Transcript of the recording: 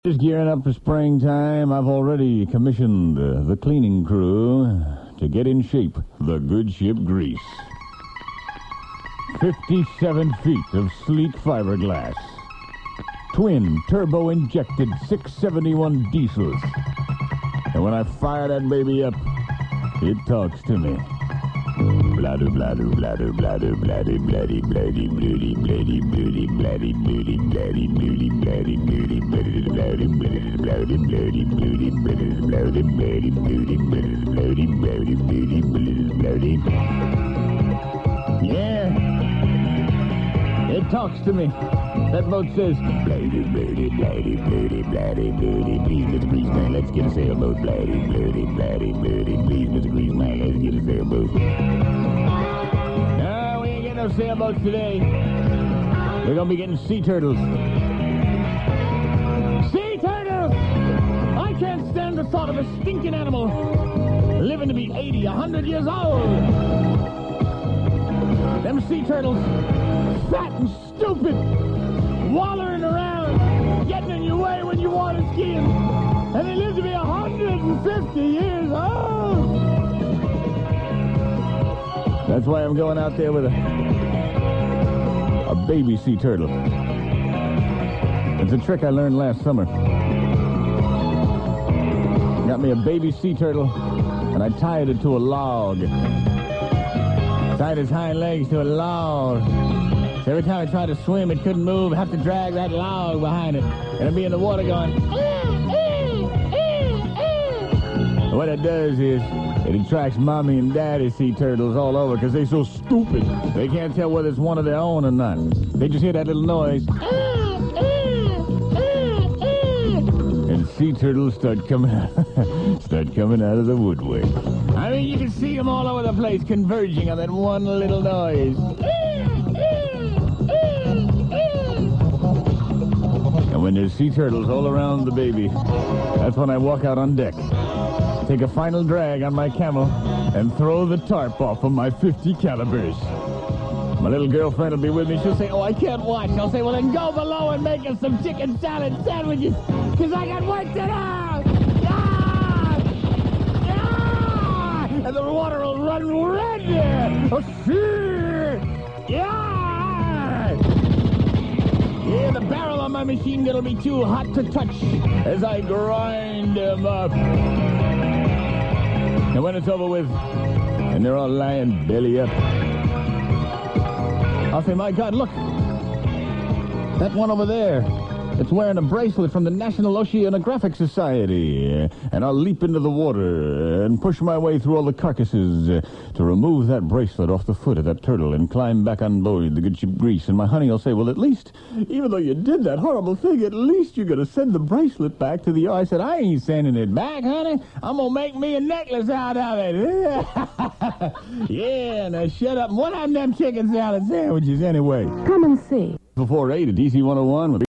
Just gearing up for springtime, I've already commissioned the cleaning crew to get in shape the good ship Grease. 57 feet of sleek fiberglass. Twin turbo-injected 671 diesels. And when I fire that baby up, it talks to me. Bladder, bladder, bladder, bladder, bladder, bladdy, bladdy, bloody, bloody, bloody, bladdy, bloody, bladdy, bloody, bladdy, bloody, bloody, bladdy, bloody, bloody, bloody, bloody, bloody, bloody, bloody, bloody, bloody, bloody, bloody, bloody. Yeah, it talks to me. That boat says, bloody, bloody, bloody, bloody, bloody, bloody, please, Mr. Greaseman, let's get a sailboat. Bloody, bloody, bloody, bloody, please, Mr. Greaseman, let's get a sailboat. No, we ain't getting no sailboats today. We're gonna be getting sea turtles. Sea turtles! I can't stand the thought of a stinking animal living to be 80, 100 years old. Them sea turtles, fat and stupid, wallering around, getting in your way when you want to ski, and they live to be 150 years old. That's why I'm going out there with a baby sea turtle. It's a trick I learned last summer. Got me a baby sea turtle, and I tied it to a log. Tied his hind legs to a log. So every time I tried to swim, it couldn't move. I'd have to drag that log behind it. And it'd be in the water going, And what it does is, it attracts mommy and daddy sea turtles all over because they're so stupid. They can't tell whether it's one of their own or not. They just hear that little noise. And sea turtles start coming out of the woodwork. I mean, you can see them all over the place converging on that one little noise. And when there's sea turtles all around the baby, that's when I walk out on deck, take a final drag on my camel, and throw the tarp off of my 50 calibers. My little girlfriend will be with me. She'll say, "Oh, I can't watch." I'll say, "Well, then go below and make us some chicken salad sandwiches, because I got work to do." And the water will run red there. Oh, shit! Yeah! Yeah, the barrel on my machine gun will be too hot to touch as I grind them up. And when it's over with, and they're all lying belly up, I'll say, "My God, look! That one over there. It's wearing a bracelet from the National Oceanographic Society." And I'll leap into the water and push my way through all the carcasses to remove that bracelet off the foot of that turtle and climb back on board the good ship Grease. And my honey will say, "Well, at least, even though you did that horrible thing, at least you're going to send the bracelet back to the yard." I said, "I ain't sending it back, honey. I'm going to make me a necklace out of it." Yeah, now shut up. What happened to them chicken salad sandwiches anyway? Come and see. Before 8 at DC 101 with